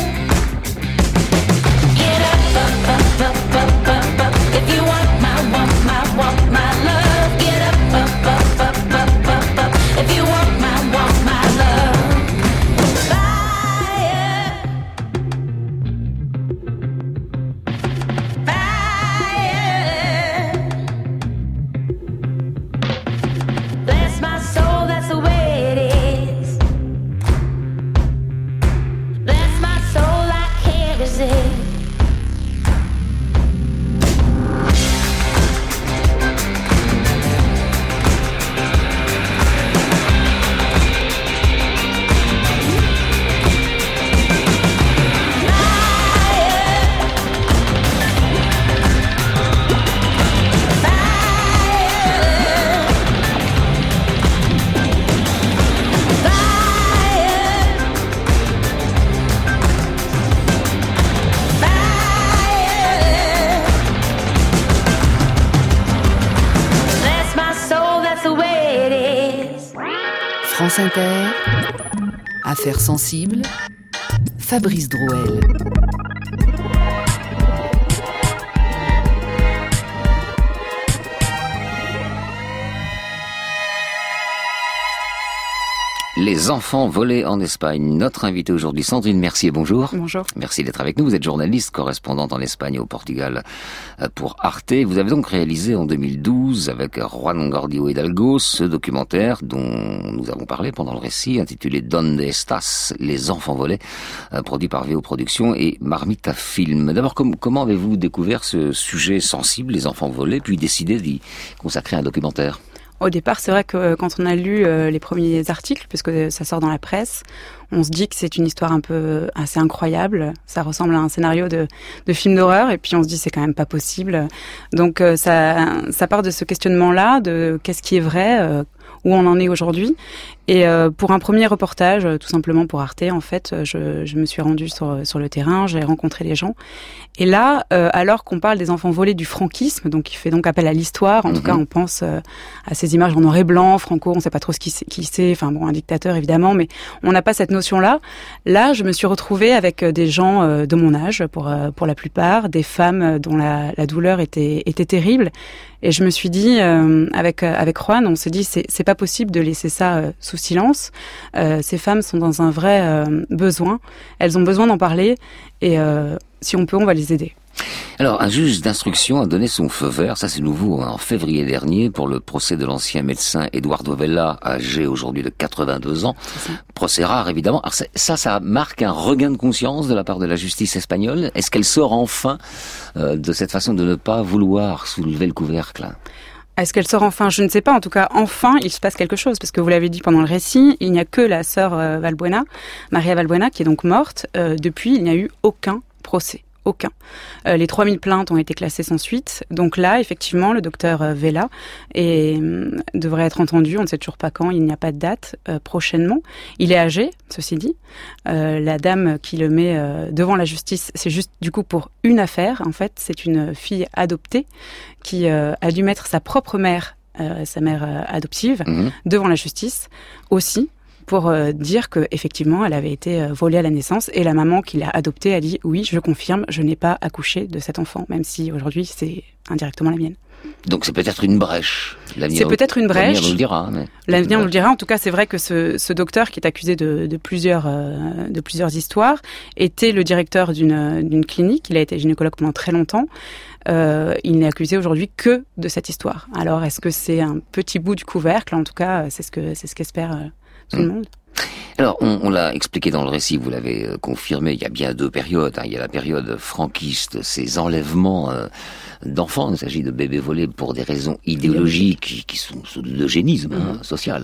Get up, up, up, up, up, up, up. If you want my love. Get up, up, up, up, up, up, up. If you want my love. France Inter, Affaires sensibles, Fabrice Drouel. Les enfants volés en Espagne. Notre invitée aujourd'hui, Sandrine Mercier, bonjour. Bonjour. Merci d'être avec nous. Vous êtes journaliste, correspondante en Espagne et au Portugal pour Arte. Vous avez donc réalisé en 2012 avec Juan Gordillo Hidalgo ce documentaire dont nous avons parlé pendant le récit, intitulé Donde Estás, les enfants volés, produit par VO Productions et Marmita Film. D'abord, comment avez-vous découvert ce sujet sensible, les enfants volés, puis décidé d'y consacrer un documentaire ? Au départ, c'est vrai que quand on a lu les premiers articles, puisque ça sort dans la presse, on se dit que c'est une histoire un peu assez incroyable. Ça ressemble à un scénario de film d'horreur, et puis on se dit c'est quand même pas possible. Donc ça part de ce questionnement-là, de qu'est-ce qui est vrai, où on en est aujourd'hui. Et pour un premier reportage, tout simplement pour Arte, en fait, je me suis rendue sur le terrain, j'ai rencontré les gens. Et là, alors qu'on parle des enfants volés du franquisme, donc qui fait donc appel à l'histoire, en tout cas on pense à ces images en noir et blanc, Franco, on sait pas trop qui c'est, enfin bon, un dictateur évidemment, mais on n'a pas cette notion-là. Là, je me suis retrouvée avec des gens de mon âge, pour la plupart, des femmes dont la douleur était terrible. Et je me suis dit, avec Juan, on s'est dit, c'est pas possible de laisser ça sous silence. Ces femmes sont dans un vrai besoin. Elles ont besoin d'en parler. Et si on peut, on va les aider. Alors, un juge d'instruction a donné son feu vert, ça c'est nouveau, en février dernier, pour le procès de l'ancien médecin Eduardo Vela, âgé aujourd'hui de 82 ans. Procès rare, évidemment. Alors ça marque un regain de conscience de la part de la justice espagnole. Est-ce qu'elle sort enfin de cette façon de ne pas vouloir soulever le couvercle ? Est-ce qu'elle sort enfin? Je ne sais pas. En tout cas, enfin, il se passe quelque chose. Parce que vous l'avez dit pendant le récit, il n'y a que la sœur Valbuena, Maria Valbuena, qui est donc morte. Depuis, il n'y a eu aucun procès. Aucun. Les 3000 plaintes ont été classées sans suite. Donc là, effectivement, le docteur Vela devrait être entendu. On ne sait toujours pas quand. Il n'y a pas de date prochainement. Il est âgé, ceci dit. La dame qui le met devant la justice, c'est juste du coup pour une affaire. En fait, c'est une fille adoptée qui a dû mettre sa propre mère, sa mère adoptive, devant la justice aussi, pour dire que effectivement elle avait été volée à la naissance, et la maman qui l'a adoptée a dit oui, je confirme, je n'ai pas accouché de cet enfant, même si aujourd'hui c'est indirectement la mienne. Donc c'est peut-être une brèche. C'est peut-être une brèche. L'avenir nous le dira. L'avenir nous le dira. En tout cas, c'est vrai que ce docteur qui est accusé de plusieurs histoires était le directeur d'une clinique. Il a été gynécologue pendant très longtemps. Il n'est accusé aujourd'hui que de cette histoire. Alors, est-ce que c'est un petit bout du couvercle? En tout cas, c'est ce qu'espère tout le monde. Alors, on l'a expliqué dans le récit, vous l'avez confirmé, il y a bien deux périodes. Il y a la période franquiste, ces enlèvements d'enfants. Il s'agit de bébés volés pour des raisons idéologiques qui sont sous l'eugénisme social.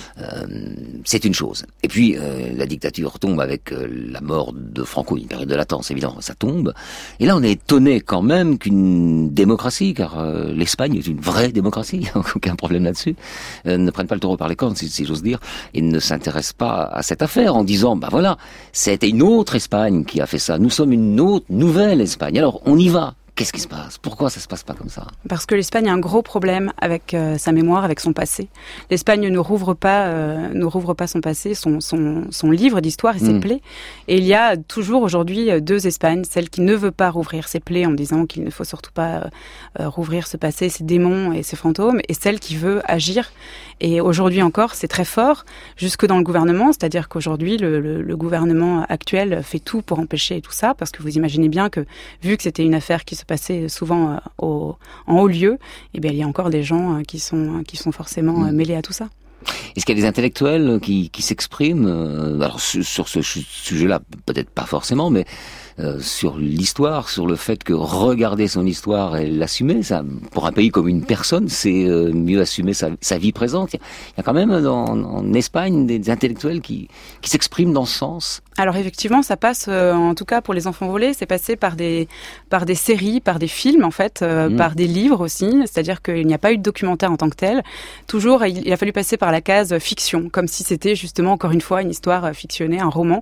C'est une chose. Et puis, la dictature tombe avec la mort de Franco, une période de latence, évidemment, ça tombe. Et là, on est étonné quand même qu'une démocratie, car l'Espagne est une vraie démocratie, aucun problème là-dessus, ne prenne pas le taureau par les cornes, si j'ose dire, et ne s'intéresse pas à cette affaire en disant, voilà, c'était une autre Espagne qui a fait ça. Nous sommes une autre, nouvelle Espagne. Alors, on y va. Qu'est-ce qui se passe? Pourquoi ça se passe pas comme ça? Parce que l'Espagne a un gros problème avec sa mémoire, avec son passé. L'Espagne ne rouvre pas son passé, son livre d'histoire et ses plaies. Et il y a toujours aujourd'hui deux Espagnes, celle qui ne veut pas rouvrir ses plaies en disant qu'il ne faut surtout pas rouvrir ce passé, ses démons et ses fantômes, et celle qui veut agir. Et aujourd'hui encore, c'est très fort, jusque dans le gouvernement, c'est-à-dire qu'aujourd'hui, le gouvernement actuel fait tout pour empêcher tout ça, parce que vous imaginez bien que, vu que c'était une affaire qui se passait souvent en haut lieu, eh bien, il y a encore des gens qui sont forcément mêlés à tout ça. Est-ce qu'il y a des intellectuels qui s'expriment alors sur ce sujet-là, peut-être pas forcément, mais sur l'histoire, sur le fait que regarder son histoire et l'assumer, ça, pour un pays comme une personne, c'est mieux assumer sa vie présente. Il y a quand même en Espagne des intellectuels qui s'expriment dans ce sens. Alors effectivement, ça passe, en tout cas pour les enfants volés, c'est passé par des séries, par des films en fait, par des livres aussi. C'est-à-dire qu'il n'y a pas eu de documentaire en tant que tel. Toujours, il a fallu passer par la case fiction, comme si c'était justement encore une fois une histoire fictionnée, un roman.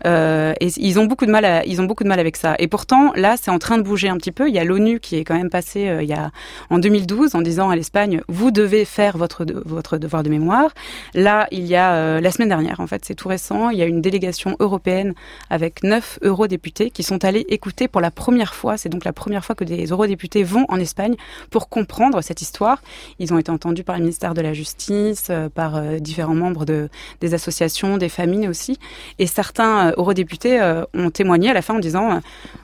Et ils ont beaucoup de mal avec ça. Et pourtant, là, c'est en train de bouger un petit peu. Il y a l'ONU qui est quand même passé en 2012 en disant à l'Espagne, vous devez faire votre devoir de mémoire. Là, il y a la semaine dernière, en fait, c'est tout récent. Il y a une délégation européenne avec 9 eurodéputés qui sont allés écouter pour la première fois. C'est donc la première fois que des eurodéputés vont en Espagne pour comprendre cette histoire. Ils ont été entendus par le ministère de la Justice, par différents membres des associations, des familles aussi. Et certains eurodéputés ont témoigné à la fin en disant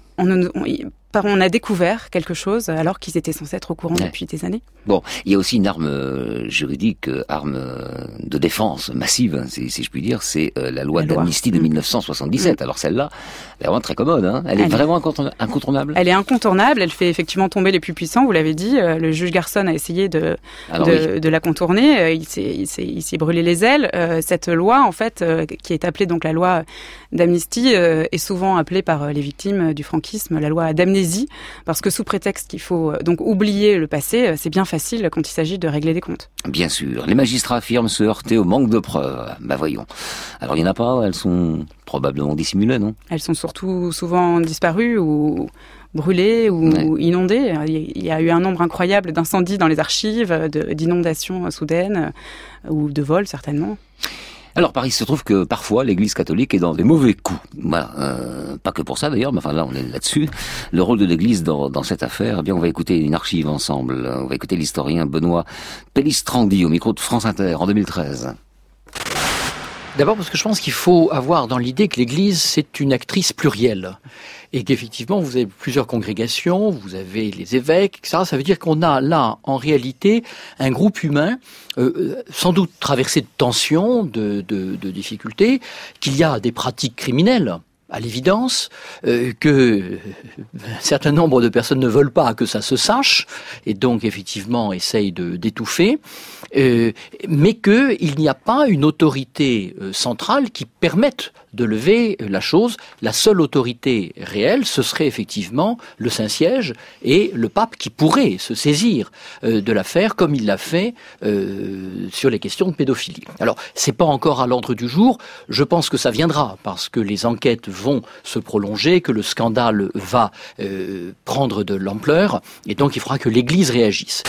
on a découvert quelque chose alors qu'ils étaient censés être au courant depuis des années. Bon, il y a aussi une arme juridique, arme de défense massive, si je puis dire, c'est la loi d'amnistie de 1977. Alors celle-là, elle est vraiment très commode, hein. Elle est vraiment incontournable. Elle est incontournable, elle fait effectivement tomber les plus puissants, vous l'avez dit. Le juge Garçon a essayé de la contourner, il s'est brûlé les ailes. Cette loi, en fait, qui est appelée donc la loi d'amnistie, est souvent appelée par les victimes du franquisme la loi d'amnésie, parce que sous prétexte qu'il faut donc oublier le passé, c'est bien facile quand il s'agit de régler des comptes. Bien sûr. Les magistrats affirment se heurter au manque de preuves. Voyons. Alors il n'y en a pas, elles sont probablement dissimulées, non? Elles sont surtout souvent disparues ou brûlées ou inondées. Il y a eu un nombre incroyable d'incendies dans les archives, d'inondations soudaines ou de vols certainement. Alors, Paris se trouve que parfois l'Église catholique est dans des mauvais coups. Voilà, pas que pour ça d'ailleurs, mais enfin là on est là-dessus. Le rôle de l'Église dans cette affaire, eh bien on va écouter une archive ensemble. On va écouter l'historien Benoît Pellistrandi au micro de France Inter en 2013. D'abord parce que je pense qu'il faut avoir dans l'idée que l'Église c'est une actrice plurielle. Et qu'effectivement, vous avez plusieurs congrégations, vous avez les évêques, etc. Ça veut dire qu'on a là, en réalité, un groupe humain, sans doute traversé de tensions, de difficultés, qu'il y a des pratiques criminelles, à l'évidence, que un certain nombre de personnes ne veulent pas que ça se sache, et donc effectivement essayent d'étouffer, mais qu'il n'y a pas une autorité centrale qui permette de lever la chose. La seule autorité réelle, ce serait effectivement le Saint-Siège et le pape qui pourrait se saisir de l'affaire comme il l'a fait sur les questions de pédophilie. Alors, c'est pas encore à l'ordre du jour. Je pense que ça viendra parce que les enquêtes vont se prolonger, que le scandale va prendre de l'ampleur et donc il faudra que l'Église réagisse.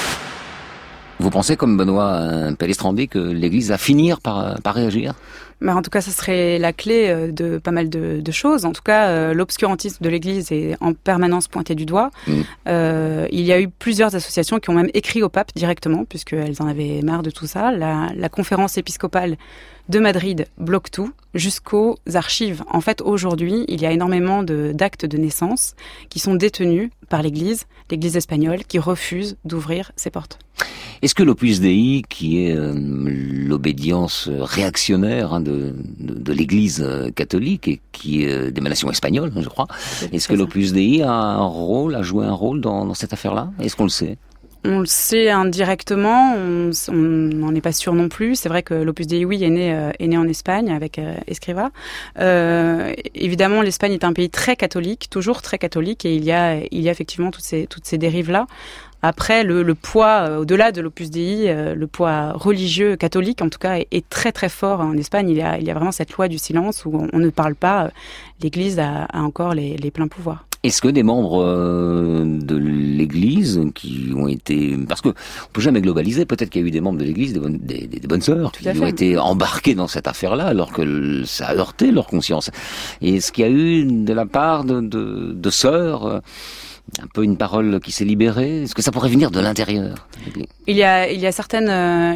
Vous pensez, comme Benoît Pellestrandi, que l'Église va finir par réagir ? En tout cas, ça serait la clé de pas mal de choses. En tout cas, l'obscurantisme de l'Église est en permanence pointé du doigt. Il y a eu plusieurs associations qui ont même écrit au pape directement, puisqu'elles en avaient marre de tout ça. La conférence épiscopale de Madrid bloque tout, jusqu'aux archives. En fait, aujourd'hui, il y a énormément d'actes de naissance qui sont détenus par l'Église espagnole, qui refuse d'ouvrir ses portes. Est-ce que l'Opus Dei, qui est l'obédience réactionnaire de l'Église catholique et qui est d'émanation espagnole, je crois, est-ce que l'Opus Dei a joué un rôle dans cette affaire-là ? Est-ce qu'on le sait ? On le sait indirectement, on n'en est pas sûr non plus. C'est vrai que l'Opus Dei, oui, est né en Espagne avec Escrivá. Évidemment, l'Espagne est un pays très catholique, toujours très catholique, et il y a effectivement toutes ces dérives-là. Après, le poids, au-delà de l'Opus Dei, le poids religieux catholique, en tout cas, est très très fort en Espagne. Il y a vraiment cette loi du silence où on ne parle pas. L'Église a encore les pleins pouvoirs. Est-ce que des membres de l'Église qui ont été... Parce que on peut jamais globaliser, peut-être qu'il y a eu des membres de l'Église, des bonnes sœurs, qui ont été embarqués dans cette affaire-là, alors que ça a heurté leur conscience. Et est-ce qu'il y a eu de la part de sœurs un peu une parole qui s'est libérée? Est-ce que ça pourrait venir de l'intérieur? Il y a certaines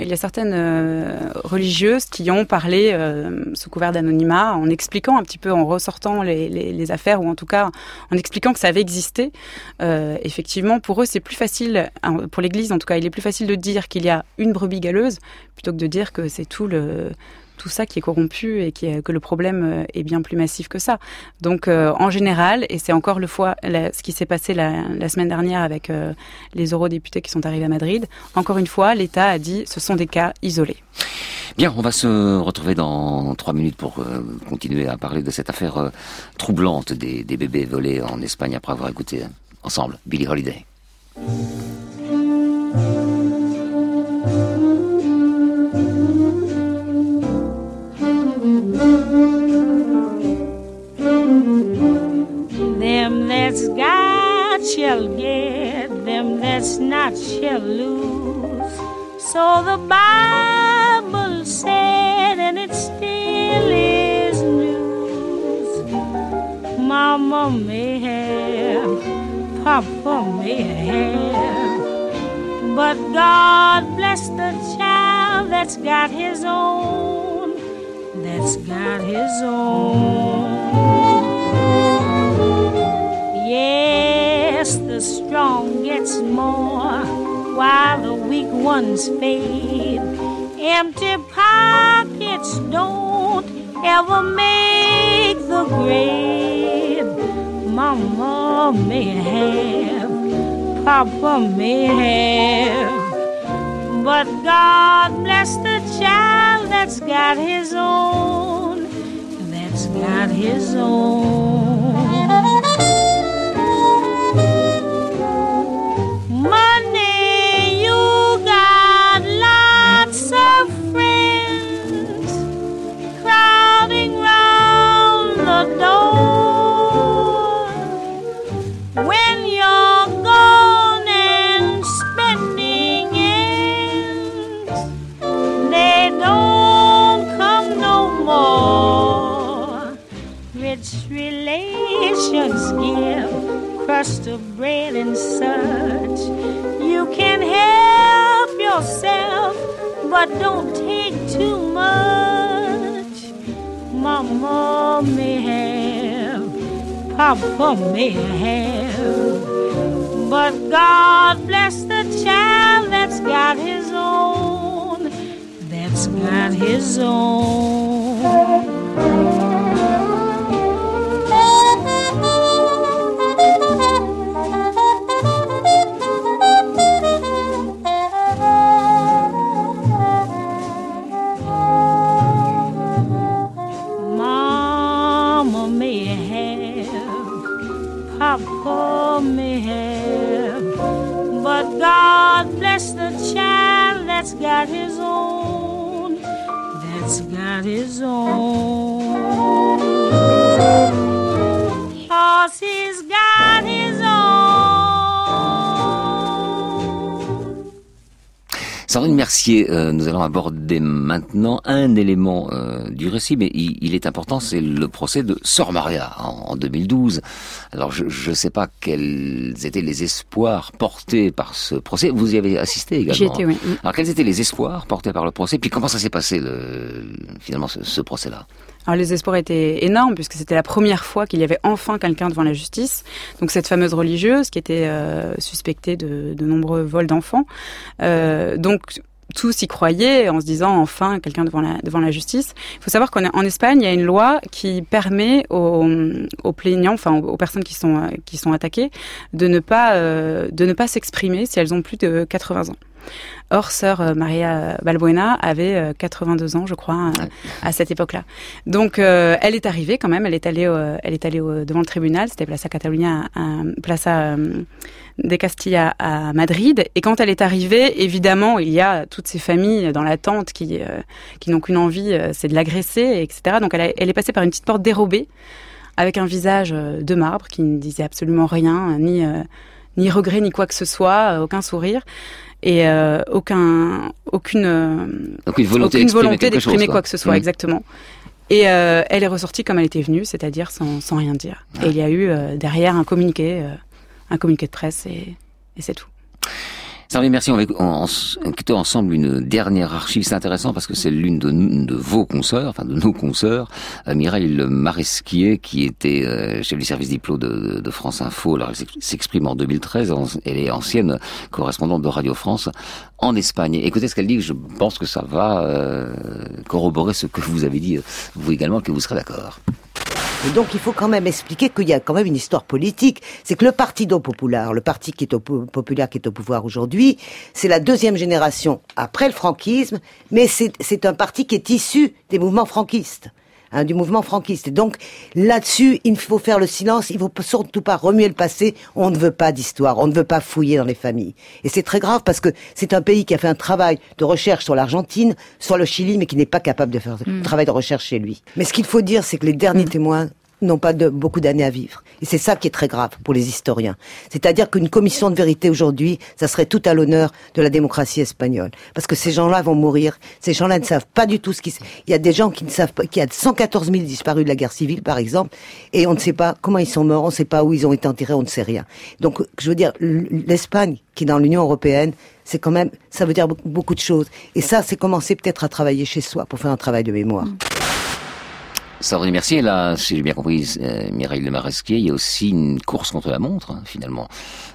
religieuses qui ont parlé sous couvert d'anonymat, en expliquant un petit peu, en ressortant les affaires, ou en tout cas en expliquant que ça avait existé. Effectivement, pour eux, c'est plus facile, pour l'Église en tout cas, il est plus facile de dire qu'il y a une brebis galeuse plutôt que de dire que c'est tout ça qui est corrompu et que le problème est bien plus massif que ça. Donc, en général, et c'est encore ce qui s'est passé la semaine dernière avec les eurodéputés qui sont arrivés à Madrid, encore une fois, l'État a dit ce sont des cas isolés. Bien, on va se retrouver dans 3 minutes pour continuer à parler de cette affaire troublante des bébés volés en Espagne après avoir écouté ensemble Billie Holiday. Them that's got shall get, them that's not shall lose. So the Bible said, and it still is news. Mama may have, Papa may have, but God bless the child that's got his own, that's got his own. Yes, the strong gets more while the weak ones fade. Empty pockets don't ever make the grade. Mama may have, Papa may have, but God bless the child that's got his own, that's got his own. Money, you got lots of friends crowding round the door. When you're gone and spending ends, they don't come no more. Rich relations give crust of bread and such. You can help yourself, but don't take too much. Mama may have, Papa may have, but God bless the child that's got his own, that's got his own. Papa may have. But God bless the child that's got his own, that's got his own. 'Cause he's got his own. Sandrine Mercier, nous allons aborder maintenant un élément du récit, mais il est important, c'est le procès de Sor Maria en 2012. Alors je ne sais pas quels étaient les espoirs portés par ce procès. Vous y avez assisté également. J'y étais, oui. Alors quels étaient les espoirs portés par le procès, puis comment ça s'est passé finalement ce procès-là? Alors les espoirs étaient énormes puisque c'était la première fois qu'il y avait enfin quelqu'un devant la justice. Donc cette fameuse religieuse qui était suspectée de nombreux vols d'enfants. Donc tous y croyaient en se disant enfin quelqu'un devant la justice. Il faut savoir qu'en Espagne, il y a une loi qui permet aux plaignants, enfin aux personnes qui sont attaquées, de ne pas s'exprimer si elles ont plus de 80 ans. Or, sœur Maria Balbuena avait 82 ans, je crois, à cette époque-là. Donc, elle est arrivée quand même. Elle est allée devant le tribunal. C'était Plaza Catalunya, Plaza de Castilla à Madrid. Et quand elle est arrivée, évidemment, il y a toutes ces familles dans l'attente qui n'ont qu'une envie, c'est de l'agresser, etc. Donc, elle est passée par une petite porte dérobée avec un visage de marbre qui ne disait absolument rien, ni regret, ni quoi que ce soit, aucun sourire. Et aucune volonté d'exprimer quoi que ce soit, exactement. Et elle est ressortie comme elle était venue, c'est-à-dire sans rien dire. Et il y a eu derrière un communiqué de presse et c'est tout. Sandrine, merci. On va écouter ensemble une dernière archive. C'est intéressant parce que c'est l'une de vos consoeurs, enfin de nos consoeurs, Mireille Le Maresquier, qui était chef du service diplo de France Info. Alors elle s'exprime en 2013. Elle est ancienne correspondante de Radio France en Espagne. Écoutez ce qu'elle dit. Je pense que ça va corroborer ce que vous avez dit, vous également, que vous serez d'accord. Et donc il faut quand même expliquer qu'il y a quand même une histoire politique. C'est que le Partido Popular, le parti qui est populaire qui est au pouvoir aujourd'hui, c'est la deuxième génération après le franquisme, mais c'est un parti qui est issu des mouvements franquistes. Du mouvement franquiste. Et donc, là-dessus, il faut faire le silence, il ne faut surtout pas remuer le passé, on ne veut pas d'histoire, on ne veut pas fouiller dans les familles. Et c'est très grave parce que c'est un pays qui a fait un travail de recherche sur l'Argentine, sur le Chili, mais qui n'est pas capable de faire un travail de recherche chez lui. Mais ce qu'il faut dire, c'est que les derniers témoins n'ont pas beaucoup d'années à vivre. Et c'est ça qui est très grave pour les historiens. C'est-à-dire qu'une commission de vérité aujourd'hui, ça serait tout à l'honneur de la démocratie espagnole. Parce que ces gens-là vont mourir. Ces gens-là ne savent pas du tout ce qui... Il y a des gens qui ne savent pas... Il y a 114 000 disparus de la guerre civile, par exemple, et on ne sait pas comment ils sont morts, on ne sait pas où ils ont été enterrés, on ne sait rien. Donc, je veux dire, l'Espagne, qui est dans l'Union européenne, c'est quand même... Ça veut dire beaucoup de choses. Et ça, c'est commencer peut-être à travailler chez soi pour faire un travail de mémoire. Sandrine Mercier, là, si j'ai bien compris, Mireille Le Maresquier, il y a aussi une course contre la montre, finalement,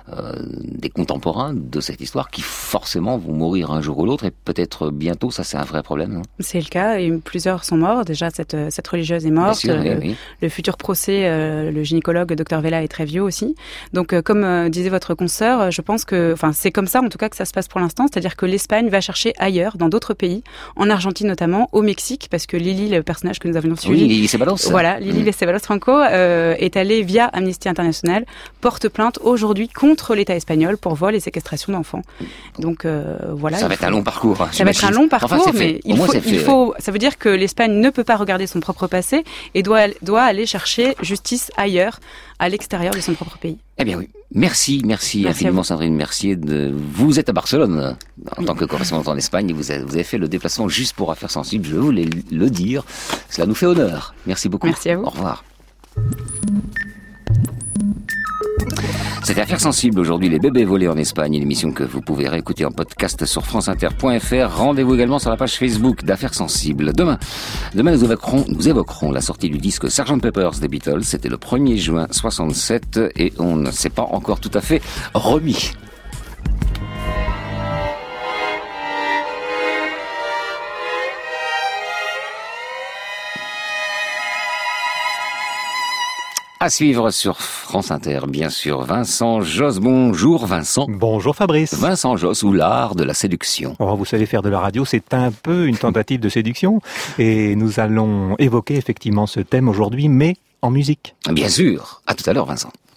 des contemporains de cette histoire qui forcément vont mourir un jour ou l'autre et peut-être bientôt, ça c'est un vrai problème, non ? C'est le cas, et plusieurs sont morts. Déjà, cette religieuse est morte. Sûr, oui. Le futur procès, le gynécologue Dr Vela est très vieux aussi. Donc, comme disait votre consoeur, je pense que, enfin, c'est comme ça en tout cas que ça se passe pour l'instant, c'est-à-dire que l'Espagne va chercher ailleurs, dans d'autres pays, en Argentine notamment, au Mexique, parce que Lili, le personnage que nous avions suivi, Lili Ceballos. Voilà, Lili Ceballos Franco est allée via Amnesty International, porte plainte aujourd'hui contre l'État espagnol pour vol et séquestration d'enfants. Donc voilà. Ça va être un long parcours. Ça va être un long parcours, mais ça veut dire que l'Espagne ne peut pas regarder son propre passé et doit aller chercher justice ailleurs, à l'extérieur de son propre pays. Eh bien oui. Merci infiniment Sandrine Mercier. Vous êtes à Barcelone en tant que correspondante en Espagne et vous avez fait le déplacement juste pour Affaires sensibles, je voulais le dire. Cela nous fait honneur. Merci beaucoup. Merci à vous. Au revoir. C'était Affaires sensibles aujourd'hui, les bébés volés en Espagne, une émission que vous pouvez réécouter en podcast sur franceinter.fr. Rendez-vous également sur la page Facebook d'Affaires sensibles. Demain nous évoquerons la sortie du disque Sgt Pepper's des Beatles. C'était le 1er juin 67 et on ne s'est pas encore tout à fait remis. À suivre sur France Inter, bien sûr, Vincent Josse. Bonjour Vincent. Bonjour Fabrice. Vincent Josse, ou l'art de la séduction. Oh, vous savez, faire de la radio, c'est un peu une tentative de séduction. Et nous allons évoquer effectivement ce thème aujourd'hui, mais en musique. Bien sûr. À tout à l'heure Vincent.